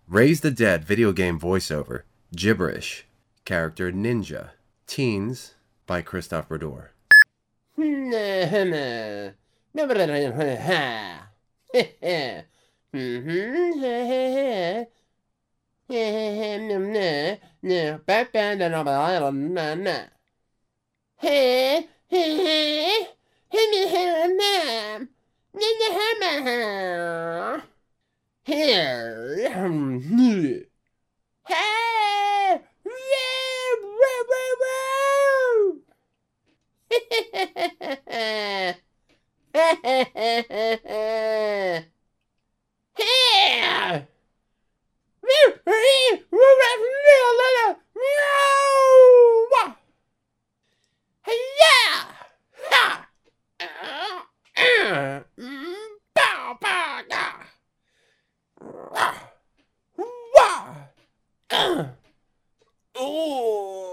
Raise the Dead video game voiceover. Gibberish. Character Ninja. Teens by Christophe Brador. Oh!